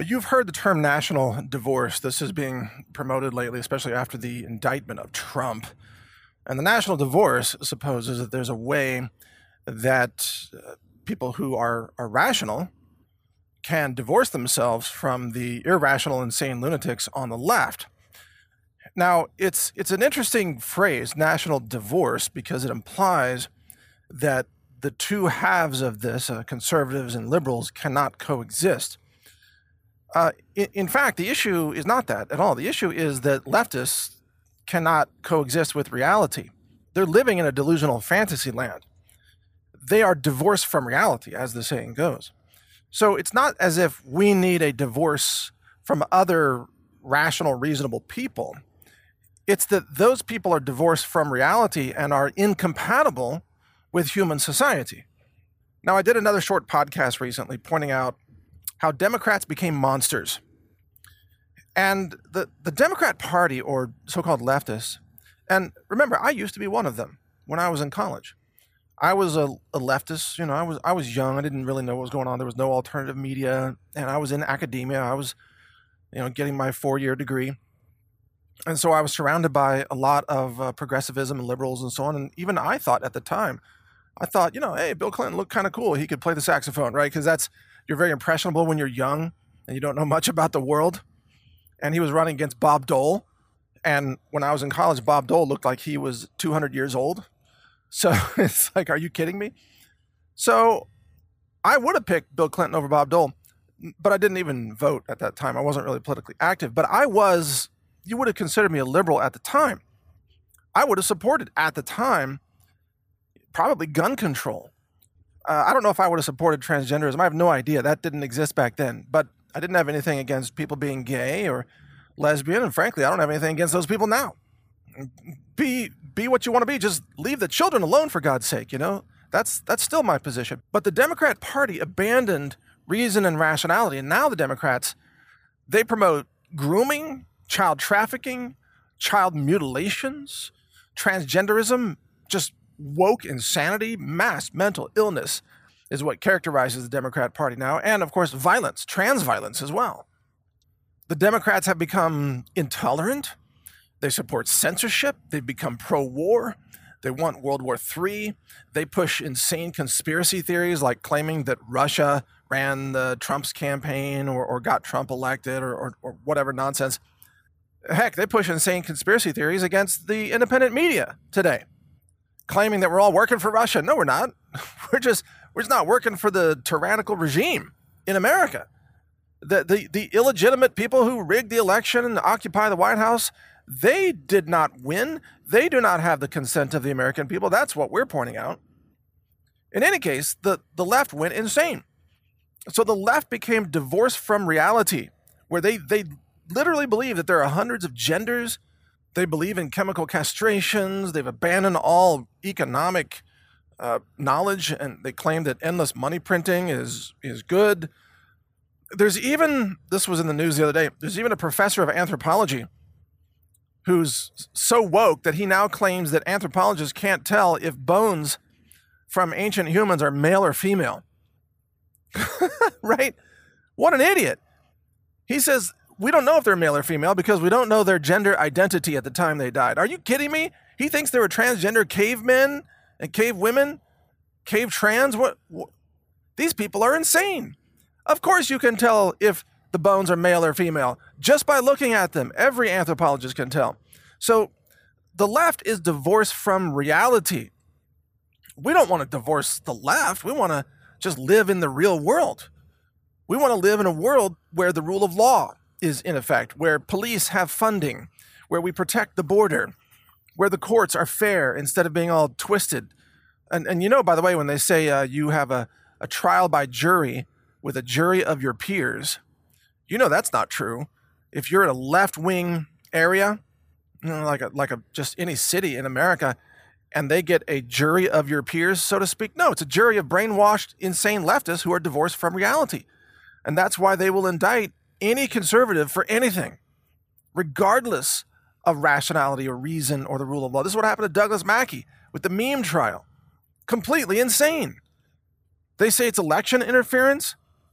you've heard the term national divorce. This is being promoted lately, especially after the indictment of Trump. And the national divorce supposes that there's a way that people who are rational can divorce themselves from the irrational, insane lunatics on the left. Now, it's an interesting phrase, national divorce, because it implies that the two halves of this, conservatives and liberals, cannot coexist. In fact, the issue is not that at all. The issue is that leftists cannot coexist with reality. They're living in a delusional fantasy land. They are divorced from reality, as the saying goes. So it's not as if we need a divorce from other rational, reasonable people. It's that those people are divorced from reality and are incompatible with human society. Now, I did another short podcast recently pointing out how Democrats became monsters. And the Democrat Party, or so-called leftists, and remember, I used to be one of them when I was in college. I was a leftist, I was young, I didn't really know what was going on. There was no alternative media, and I was in academia. I was, getting my 4-year degree. And so I was surrounded by a lot of progressivism and liberals and so on. And even I thought at the time, hey, Bill Clinton looked kind of cool. He could play the saxophone, right? Because you're very impressionable when you're young and you don't know much about the world. And he was running against Bob Dole. And when I was in college, Bob Dole looked like he was 200 years old. So it's like, are you kidding me? So I would have picked Bill Clinton over Bob Dole, but I didn't even vote at that time. I wasn't really politically active, but you would have considered me a liberal at the time. I would have supported at the time probably gun control. I don't know if I would have supported transgenderism. I have no idea. That didn't exist back then. But I didn't have anything against people being gay or lesbian. And frankly, I don't have anything against those people now. Be what you want to be. Just leave the children alone, for God's sake. That's still my position. But the Democrat Party abandoned reason and rationality. And now the Democrats, they promote grooming, child trafficking, child mutilations, transgenderism, just woke insanity, mass mental illness is what characterizes the Democrat Party now. And of course, violence, trans violence as well. The Democrats have become intolerant. They support censorship. They've become pro-war. They want World War III. They push insane conspiracy theories like claiming that Russia ran Trump's campaign or got Trump elected or whatever nonsense. Heck, they push insane conspiracy theories against the independent media today, claiming that we're all working for Russia. No, we're not. We're just not working for the tyrannical regime in America. The illegitimate people who rigged the election and occupy the White House, they did not win. They do not have the consent of the American people. That's what we're pointing out. In any case, the left went insane. So the left became divorced from reality, where they literally believe that there are hundreds of genders. They believe in chemical castrations. They've abandoned all economic knowledge, and they claim that endless money printing is good. There's even, this was in the news the other day, there's even a professor of anthropology who's so woke that he now claims that anthropologists can't tell if bones from ancient humans are male or female. Right? What an idiot. He says, we don't know if they're male or female because we don't know their gender identity at the time they died. Are you kidding me? He thinks there were transgender cavemen and cave women, cave trans. What? These people are insane. Of course you can tell if the bones are male or female just by looking at them. Every anthropologist can tell. So the left is divorced from reality. We don't want to divorce the left. We want to just live in the real world. We want to live in a world where the rule of law is in effect, where police have funding, where we protect the border, where the courts are fair instead of being all twisted. And by the way, when they say you have a trial by jury with a jury of your peers, that's not true. If you're in a left-wing area, like a just any city in America, and they get a jury of your peers, so to speak, no, it's a jury of brainwashed, insane leftists who are divorced from reality. And that's why they will indict any conservative for anything, regardless of rationality or reason or the rule of law. This is what happened to Douglas Mackey with the meme trial. Completely insane. They say it's election interference.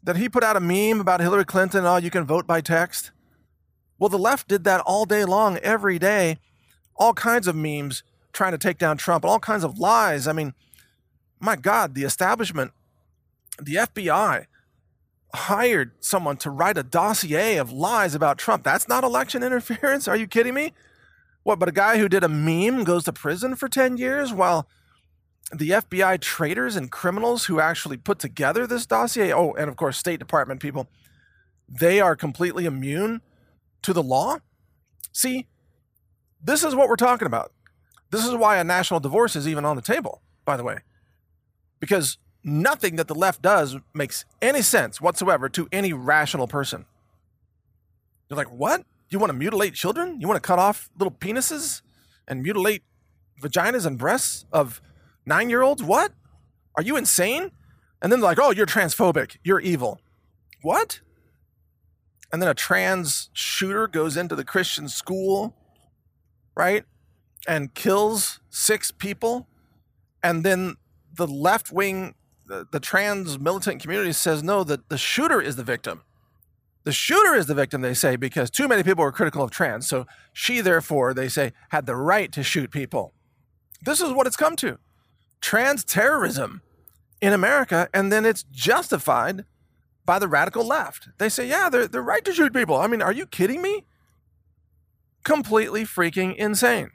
that he put out a meme about Hillary Clinton, oh, you can vote by text. Well, the left did that all day long, every day, all kinds of memes trying to take down Trump, all kinds of lies. I mean, my God, the establishment, the FBI hired someone to write a dossier of lies about Trump. That's not election interference? Are you kidding me? What, but a guy who did a meme goes to prison for 10 years while the FBI traitors and criminals who actually put together this dossier, oh, and of course, State Department people, they are completely immune to the law? See, this is what we're talking about. This is why a national divorce is even on the table, by the way, because nothing that the left does makes any sense whatsoever to any rational person. They're like, what? You want to mutilate children? You want to cut off little penises and mutilate vaginas and breasts of 9-year-olds? What? Are you insane? And then they're like, oh, you're transphobic. You're evil. What? And then a trans shooter goes into the Christian school, right? And kills 6 people. And then the left wing, the trans militant community says, no, the shooter is the victim. The shooter is the victim, they say, because too many people were critical of trans. So she, therefore, they say, had the right to shoot people. This is what it's come to. Trans terrorism in America, and then it's justified by the radical left. They say, yeah, they're right to shoot people. I mean, are you kidding me? Completely freaking insane.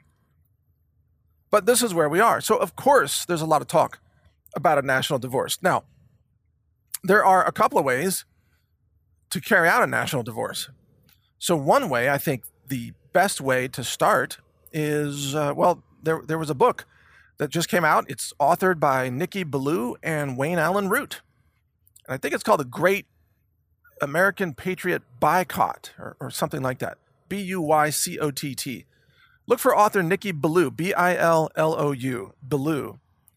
But this is where we are. So, of course, there's a lot of talk about a national divorce. Now, there are a couple of ways to carry out a national divorce. So one way, I think the best way to start is, there was a book that just came out. It's authored by Nikki Ballou and Wayne Allen Root. And I think it's called The Great American Patriot Boycott or something like that. Buycott. Look for author Nikki Ballou, Billou, Ballou.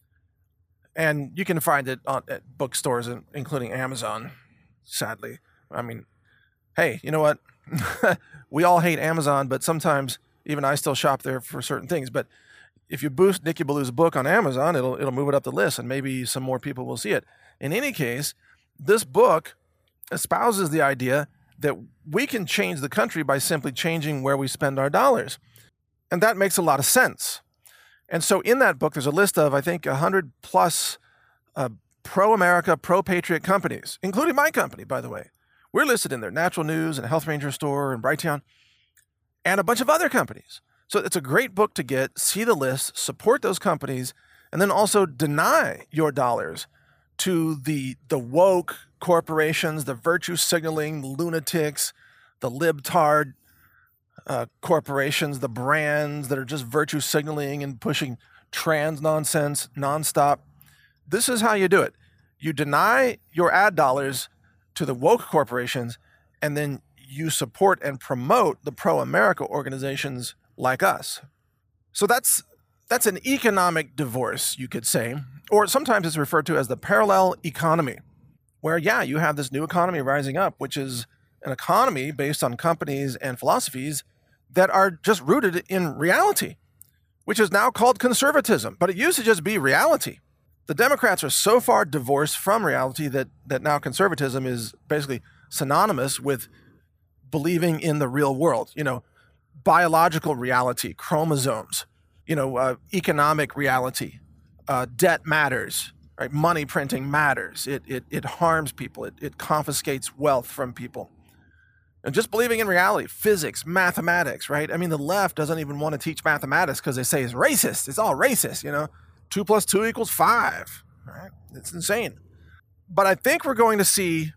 And you can find it at bookstores, including Amazon, sadly. I mean, hey, you know what? We all hate Amazon, but sometimes even I still shop there for certain things. But if you boost Nikki Ballou's book on Amazon, it'll move it up the list, and maybe some more people will see it. In any case, this book espouses the idea that we can change the country by simply changing where we spend our dollars. And that makes a lot of sense. And so in that book, there's a list of, I think, 100 plus pro-America, pro-patriot companies, including my company, by the way. We're listed in there, Natural News and Health Ranger Store and Brighteon, and a bunch of other companies. So it's a great book to get, see the list, support those companies, and then also deny your dollars to the woke corporations, the virtue signaling lunatics, the libtard corporations, the brands that are just virtue signaling and pushing trans nonsense nonstop. This is how you do it. You deny your ad dollars to the woke corporations, and then you support and promote the pro-America organizations like us. So that's an economic divorce, you could say, or sometimes it's referred to as the parallel economy, where, yeah, you have this new economy rising up, which is an economy based on companies and philosophies that are just rooted in reality, which is now called conservatism, but it used to just be reality. The Democrats are so far divorced from reality that now conservatism is basically synonymous with believing in the real world, biological reality, chromosomes, economic reality, debt matters, right? Money printing matters. It harms people. It confiscates wealth from people. And just believing in reality, physics, mathematics, right? I mean, the left doesn't even want to teach mathematics because they say it's racist. It's all racist, 2 + 2 = 5, right? It's insane. But I think we're going to see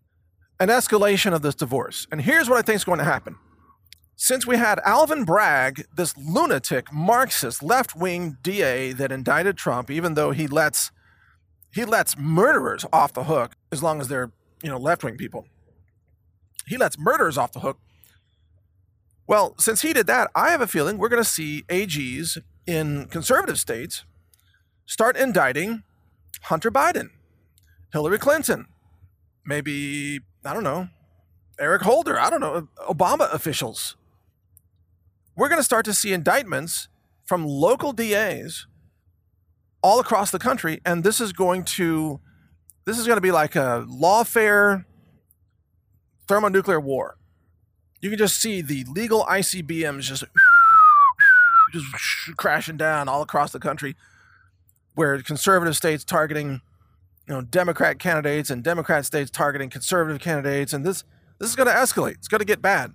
an escalation of this divorce. And here's what I think is going to happen. Since we had Alvin Bragg, this lunatic, Marxist, left-wing DA that indicted Trump, even though he lets murderers off the hook as long as they're, left-wing people. He lets murderers off the hook. Well, since he did that, I have a feeling we're going to see AGs in conservative states start indicting Hunter Biden, Hillary Clinton, maybe, I don't know, Eric Holder, I don't know, Obama officials. We're going to start to see indictments from local DAs all across the country, and this is going to This is going to be like a lawfare thermonuclear war. You can just see the legal ICBMs just crashing down all across the country, where conservative states targeting, Democrat candidates, and Democrat states targeting conservative candidates, and this is going to escalate. It's going to get bad.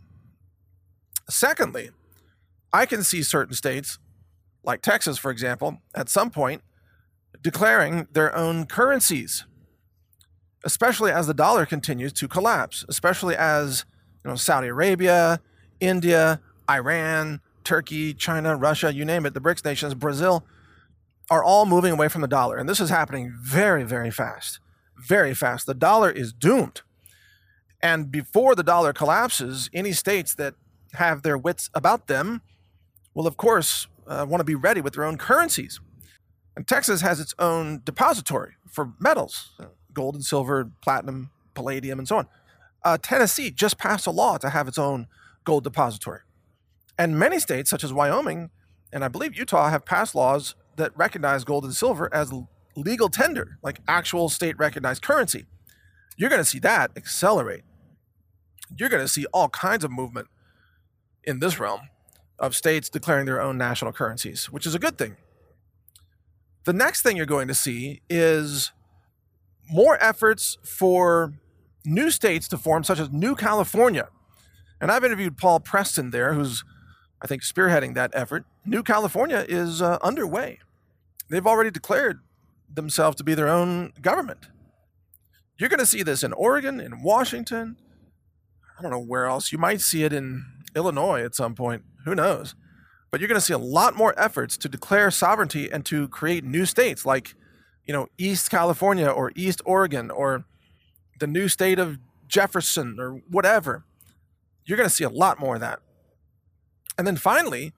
Secondly, I can see certain states, like Texas, for example, at some point declaring their own currencies, especially as the dollar continues to collapse, especially as Saudi Arabia, India, Iran, Turkey, China, Russia, you name it, the BRICS nations, Brazil, are all moving away from the dollar. And this is happening very, very fast. Very fast. The dollar is doomed. And before the dollar collapses, any states that have their wits about them will, of course, want to be ready with their own currencies. And Texas has its own depository for metals, gold and silver, platinum, palladium, and so on. Tennessee just passed a law to have its own gold depository. And many states, such as Wyoming, and I believe Utah, have passed laws that recognize gold and silver as legal tender, like actual state-recognized currency. You're going to see that accelerate. You're going to see all kinds of movement in this realm of states declaring their own national currencies, which is a good thing. The next thing you're going to see is more efforts for new states to form, such as New California. And I've interviewed Paul Preston there, who's, I think, spearheading that effort. New California is underway. They've already declared themselves to be their own government. You're going to see this in Oregon, in Washington. I don't know where else. You might see it in Illinois at some point. Who knows? But you're going to see a lot more efforts to declare sovereignty and to create new states like, East California or East Oregon or the new state of Jefferson or whatever. You're going to see a lot more of that. And then finally,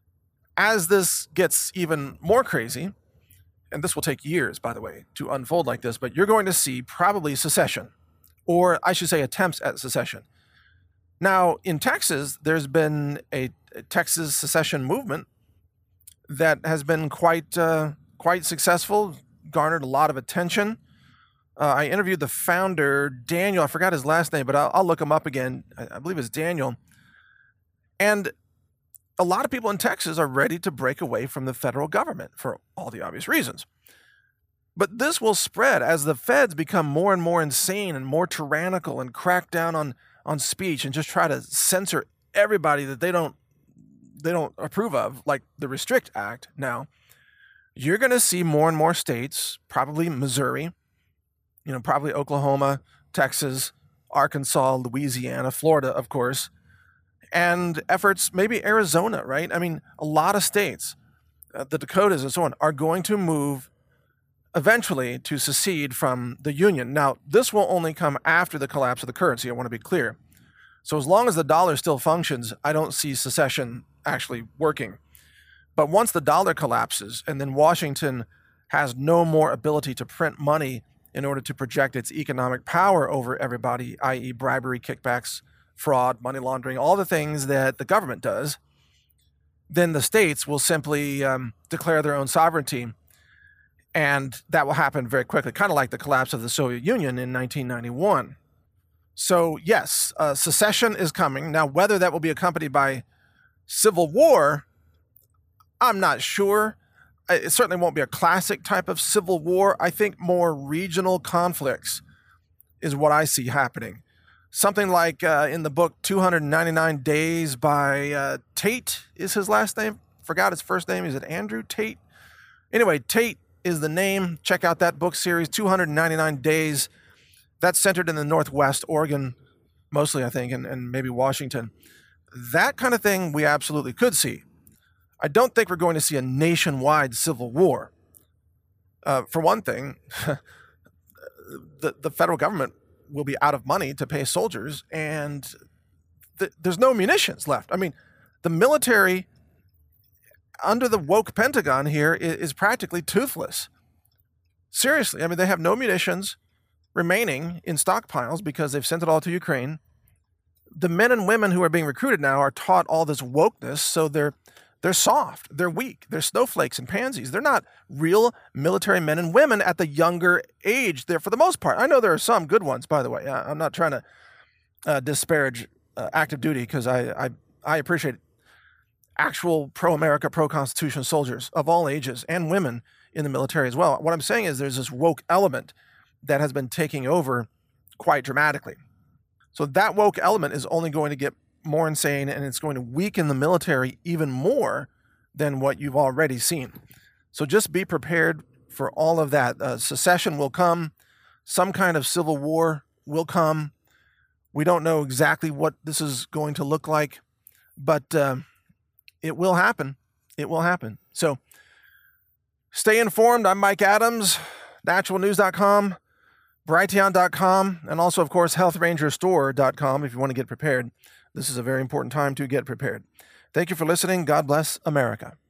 as this gets even more crazy, and this will take years, by the way, to unfold like this, but you're going to see probably secession, or I should say attempts at secession. Now, in Texas, there's been a Texas secession movement that has been quite successful, garnered a lot of attention. I interviewed the founder, Daniel. I forgot his last name, but I'll look him up again. I believe it's Daniel. And a lot of people in Texas are ready to break away from the federal government for all the obvious reasons. But this will spread as the feds become more and more insane and more tyrannical and crack down on speech and just try to censor everybody that they don't approve of, like the Restrict Act. Now, you're going to see more and more states, probably Missouri, probably Oklahoma, Texas, Arkansas, Louisiana, Florida, of course, and efforts, maybe Arizona, right? I mean, a lot of states, the Dakotas and so on, are going to move eventually to secede from the Union. Now, this will only come after the collapse of the currency, I want to be clear. So as long as the dollar still functions, I don't see secession actually working. But once the dollar collapses and then Washington has no more ability to print money in order to project its economic power over everybody, i.e. bribery, kickbacks, fraud, money laundering, all the things that the government does, then the states will simply declare their own sovereignty. And that will happen very quickly, kind of like the collapse of the Soviet Union in 1991. So yes, secession is coming. Now, whether that will be accompanied by civil war, I'm not sure. It certainly won't be a classic type of civil war. I think more regional conflicts is what I see happening. Something like in the book 299 Days by Tate is his last name. Forgot his first name. Is it Andrew Tate? Anyway, Tate is the name. Check out that book series, 299 Days. That's centered in the Northwest, Oregon, mostly, I think, and maybe Washington. That kind of thing we absolutely could see. I don't think we're going to see a nationwide civil war. For one thing, the federal government will be out of money to pay soldiers, and there's no munitions left. I mean, the military under the woke Pentagon here is practically toothless. Seriously, I mean, they have no munitions remaining in stockpiles because they've sent it all to Ukraine. The men and women who are being recruited now are taught all this wokeness, so they're They're soft. They're weak. They're snowflakes and pansies. They're not real military men and women at the younger age. They're, for the most part, I know there are some good ones, by the way. I'm not trying to disparage active duty, because I appreciate actual pro-America, pro-Constitution soldiers of all ages and women in the military as well. What I'm saying is there's this woke element that has been taking over quite dramatically. So that woke element is only going to get more insane, and it's going to weaken the military even more than what you've already seen. So just be prepared for all of that. Secession will come. Some kind of civil war will come. We don't know exactly what this is going to look like, but it will happen. It will happen. So stay informed. I'm Mike Adams, naturalnews.com, Brighteon.com, and also, of course, healthrangerstore.com if you want to get prepared. This is a very important time to get prepared. Thank you for listening. God bless America.